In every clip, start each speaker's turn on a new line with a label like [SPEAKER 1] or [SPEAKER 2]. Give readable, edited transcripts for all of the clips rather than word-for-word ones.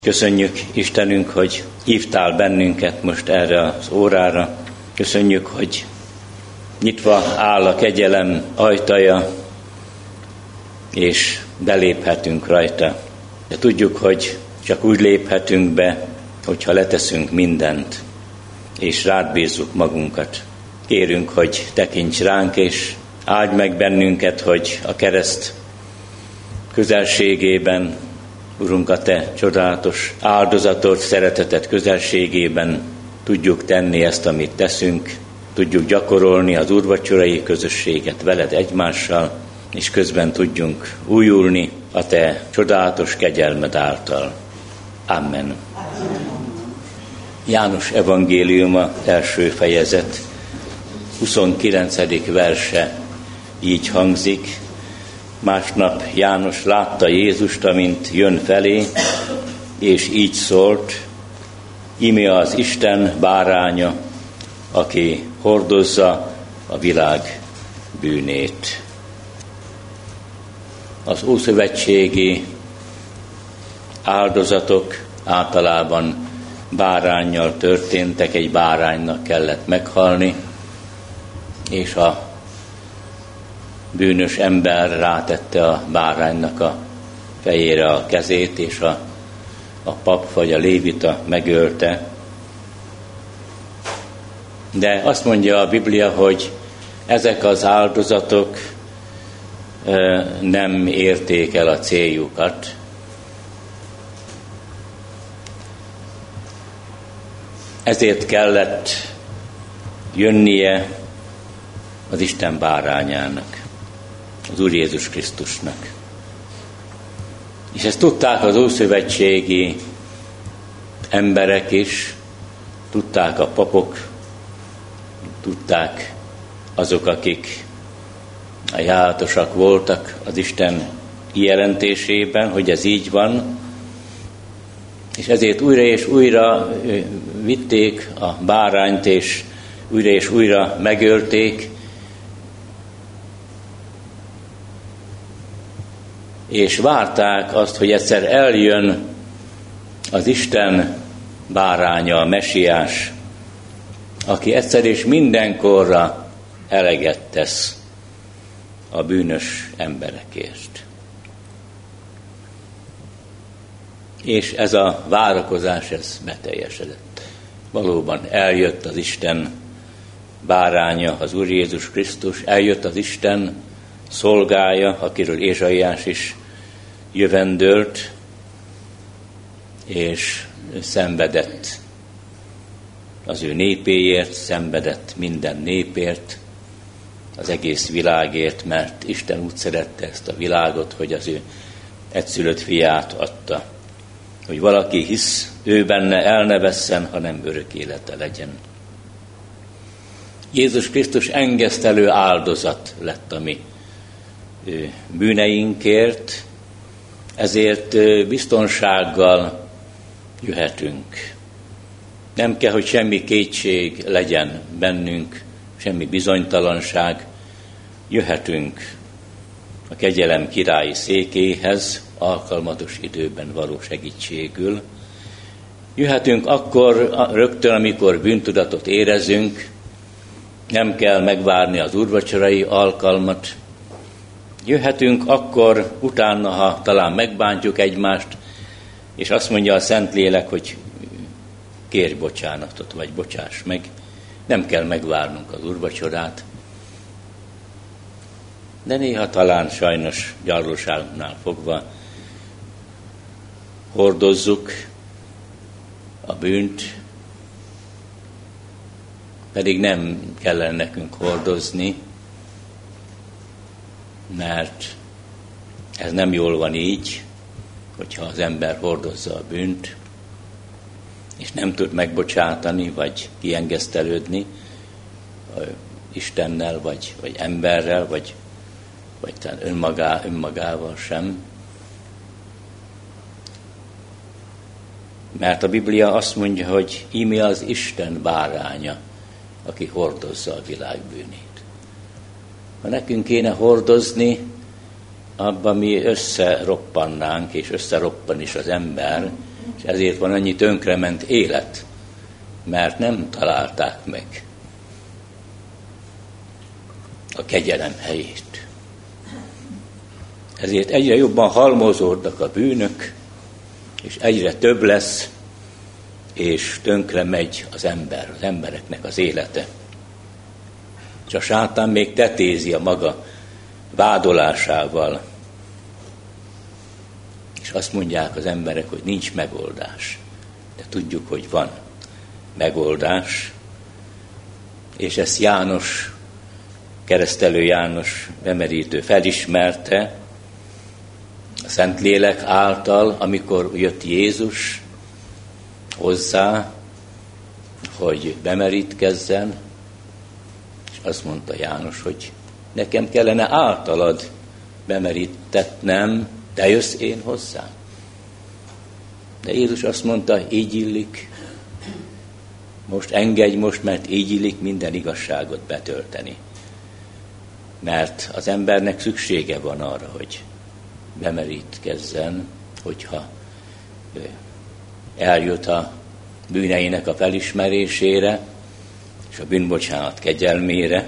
[SPEAKER 1] Köszönjük, Istenünk, hogy hívtál bennünket most erre az órára. Köszönjük, hogy nyitva áll a kegyelem ajtaja, és beléphetünk rajta. De tudjuk, hogy csak úgy léphetünk be, hogyha leteszünk mindent, és rád bízzuk magunkat. Kérünk, hogy tekints ránk, és áld meg bennünket, hogy a kereszt közelségében, Urunk, a Te csodálatos áldozatot, szereteted közelségében tudjuk tenni ezt, amit teszünk, tudjuk gyakorolni az úrvacsorai közösséget veled egymással, és közben tudjunk újulni a Te csodálatos kegyelmed által. Amen. János evangéliuma első fejezet, 29. verse így hangzik. Másnap János látta Jézust, amint jön felé, és így szólt: íme az Isten báránya, aki hordozza a világ bűnét. Az ószövetségi áldozatok általában báránnyal történtek, egy báránynak kellett meghalni, és a bűnös ember rátette a báránynak a fejére a kezét, és a pap vagy a lévita megölte. De azt mondja a Biblia, hogy ezek az áldozatok nem érték el a céljukat. Ezért kellett jönnie az Isten bárányának, az Úr Jézus Krisztusnak. És ezt tudták az ószövetségi emberek is, tudták a papok, tudták azok, akik a járatosak voltak az Isten kijelentésében, hogy ez így van, és ezért újra és újra vitték a bárányt, és újra megölték, és várták azt, hogy egyszer eljön az Isten báránya, a Mesiás, aki egyszer és mindenkorra eleget tesz a bűnös emberekért. És ez a várakozás, ez beteljesedett. Valóban eljött az Isten báránya, az Úr Jézus Krisztus, eljött az Isten szolgája, akiről Ézsaiás is jövendölt, és szenvedett az ő népéért, szenvedett minden népért, az egész világért, mert Isten úgy szerette ezt a világot, hogy az ő egyszülött fiát adta, hogy valaki hisz ő benne, el ne vesszen, hanem örök élete legyen. Jézus Krisztus engesztelő áldozat lett a mi bűneinkért, ezért biztonsággal jöhetünk. Nem kell, hogy semmi kétség legyen bennünk, semmi bizonytalanság. Jöhetünk a kegyelem királyi székéhez, alkalmatos időben való segítségül. Jöhetünk akkor rögtön, amikor bűntudatot érezünk, nem kell megvárni az úrvacsorai alkalmat. Jöhetünk akkor, utána, ha talán megbántjuk egymást, és azt mondja a Szentlélek, hogy kérj bocsánatot, vagy bocsáss meg. Nem kell megvárnunk az úrvacsorát. De néha talán sajnos gyarlóságunknál fogva hordozzuk a bűnt, pedig nem kellene nekünk hordozni, mert ez nem jól van így, hogyha az ember hordozza a bűnt, és nem tud megbocsátani, vagy kiengesztelődni Istennel, vagy emberrel, vagy talán önmagával sem. Mert a Biblia azt mondja, hogy íme az Isten báránya, aki hordozza a világ bűnét. Ha nekünk kéne hordozni, abban mi összeroppannánk, és összeroppan is az ember, És ezért van annyi tönkrement élet, mert nem találták meg a kegyelem helyét. Ezért egyre jobban halmozódnak a bűnök, és egyre több lesz, és tönkre megy az embereknek az élete. És a sátán még tetézi a maga vádolásával. És azt mondják az emberek, hogy nincs megoldás. De tudjuk, hogy van megoldás. És ezt János, keresztelő János bemerítő felismerte a Szentlélek által, amikor jött Jézus hozzá, hogy bemerítkezzen, és azt mondta János, hogy nekem kellene általad bemerítetnem, te jössz én hozzám. De Jézus azt mondta, így illik, most engedj most, mert így illik minden igazságot betölteni. Mert az embernek szüksége van arra, hogy bemerítkezzen, hogyha eljut a bűneinek a felismerésére, és a bűnbocsánat kegyelmére.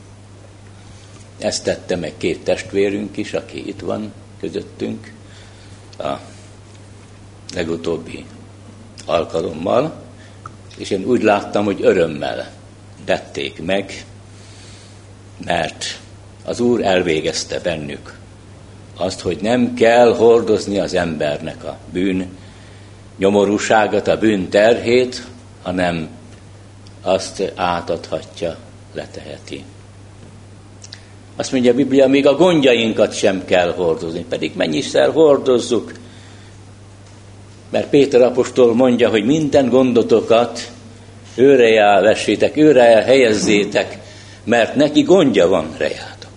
[SPEAKER 1] Ezt tette meg 2 testvérünk is, aki itt van közöttünk a legutóbbi alkalommal, és én úgy láttam, hogy örömmel tették meg, mert az Úr elvégezte bennük azt, hogy nem kell hordozni az embernek a bűn nyomorúságát, a bűn terhét, hanem azt átadhatja, leteheti. Azt mondja a Biblia, még a gondjainkat sem kell hordozni, pedig mennyiszer hordozzuk. Mert Péter apostol mondja, hogy minden gondotokat őre vessétek, őre helyezzétek, mert neki gondja van rejátok.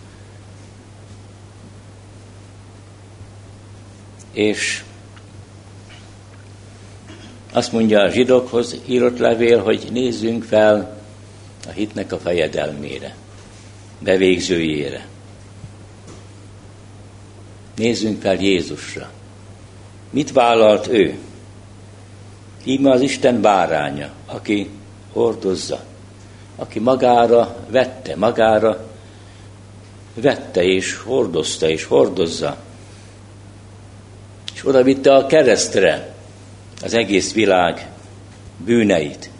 [SPEAKER 1] És azt mondja a zsidókhoz írott levél, hogy nézzünk fel a hitnek a fejedelmére, bevégzőjére. Nézzünk fel Jézusra. Mit vállalt ő? Íme az Isten báránya, aki hordozza, aki magára vette és hordozza. És oda vitte a keresztre az egész világ bűneit.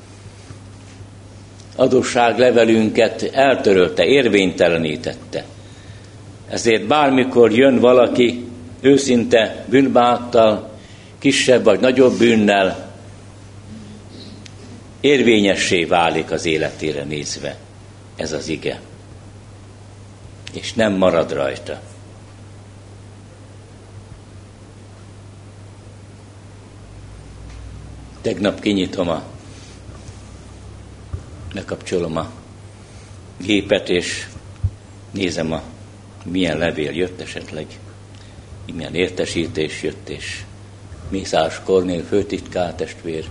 [SPEAKER 1] Adósságlevelünket eltörölte, érvénytelenítette. Ezért bármikor jön valaki őszinte bűnbánattal, kisebb vagy nagyobb bűnnel, érvényessé válik az életére nézve ez az ige. És nem marad rajta. Tegnap kinyitom lekapcsolom a gépet, és nézem, milyen levél jött esetleg, milyen értesítés jött, és Mészáros Kornél főtitkár testvér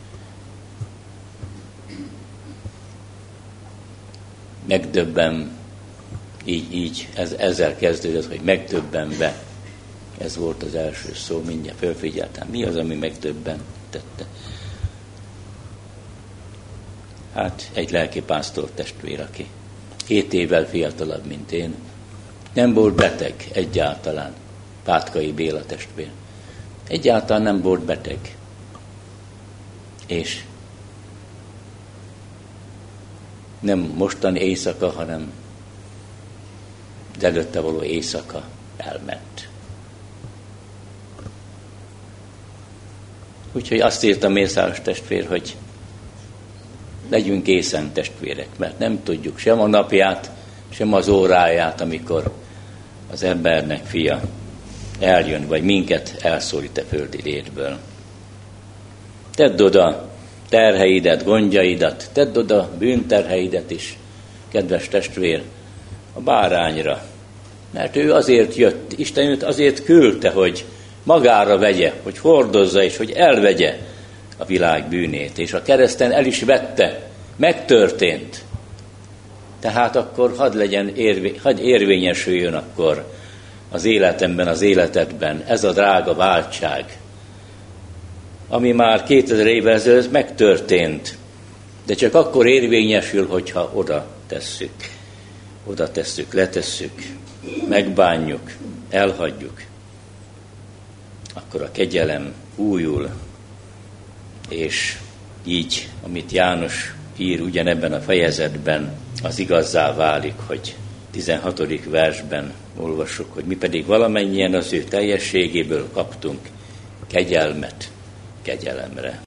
[SPEAKER 1] megdöbben, így ezzel kezdődött, hogy megdöbbenve, ez volt az első szó, mindjárt fölfigyeltem, mi az, ami megdöbbentette. Hát egy lelkipásztor testvér, aki 2 évvel fiatalabb, mint én, nem volt beteg egyáltalán, Pátkai Béla testvér. Egyáltalán nem volt beteg. És nem mostani éjszaka, hanem az előtte való éjszaka elment. Úgyhogy azt írta Mészáros testvér, hogy legyünk készen testvérek, mert nem tudjuk sem a napját, sem az óráját, amikor az embernek fia eljön, vagy minket elszólít a földi létből. Tedd oda terheidet, gondjaidat, tedd oda bűnterheidet is, kedves testvér, a bárányra. Mert ő azért jött, Isten őt azért küldte, hogy magára vegye, hogy hordozza és hogy elvegye a világ bűnét. És a kereszten el is vette, megtörtént. Tehát akkor hadd érvényesüljön akkor az életemben, az életedben ez a drága váltság,
[SPEAKER 2] ami már 2000 évvel ezelőtt megtörtént, de csak akkor érvényesül, hogyha oda tesszük, letesszük, megbánjuk, elhagyjuk. Akkor a kegyelem újul, és így, amit János ír ugyanebben a fejezetben, az igazzá válik, hogy 16. versben olvassuk, hogy mi pedig valamennyien az ő teljességéből kaptunk kegyelmet kegyelemre.